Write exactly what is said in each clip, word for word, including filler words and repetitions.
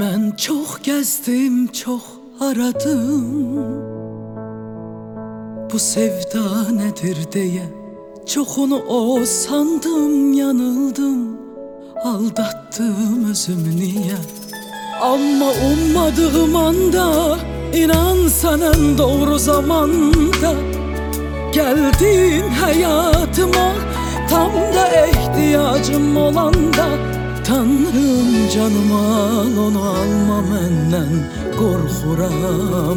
Mən çox gəzdim, çox aradım, bu sevda nədir deyə. Çoxunu o sandım, yanıldım, aldattım özümü niyə. Amma ummadığım anda, inan sən ən doğru zamanda gəldin həyatıma, tam da ehtiyacım olanda. Tanrım canım al, onu alma məndən, qorxuram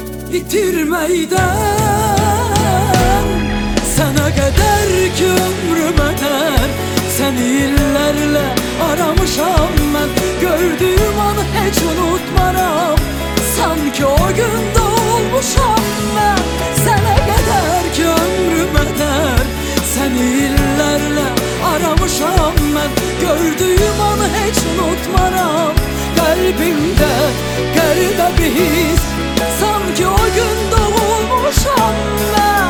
itirməkdən. Sənə qədər ki ömrüm ədər, səni illərlə aramışam mən. Gördüyüm anı heç unutmaram, sanki o gün doğulmuşam mən. Sənə qədər ki ömrüm ədər, səni illərlə aramışam mən. Gördüyüm anı heç unutmaram, qəlbimdə qəribə bir his, sanki o gün doğulmuşam mən.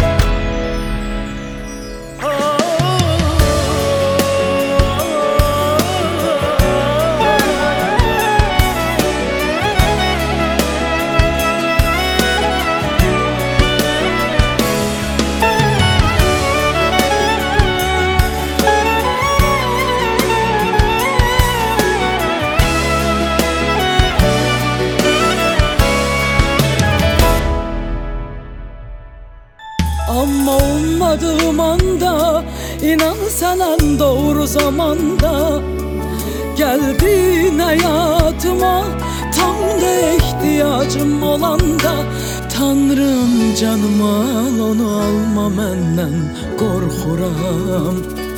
Amma ummadığım anda, inan sən ən doğru zamanda gəldin həyatıma, tam da ehtiyacım olanda. Tanrım canım al, onu alma məndən, qorxuram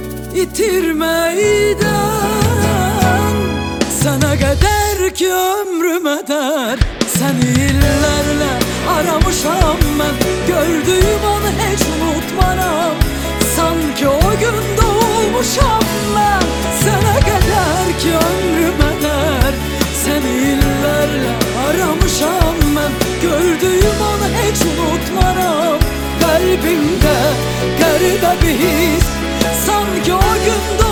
itirməkdən. Sənə qədər ki ömrüm ədər, səni illərlə aramışam mən. Gördüyüm anı heç unutmaram, sanki o gün doğulmuşam mən. Sənə qədər ki ömrüm ədər, səni illərlə aramışam mən. Gördüyüm anı heç unutmaram, qəlbimdə qəribə bir his, sanki o gün doğulmuşam.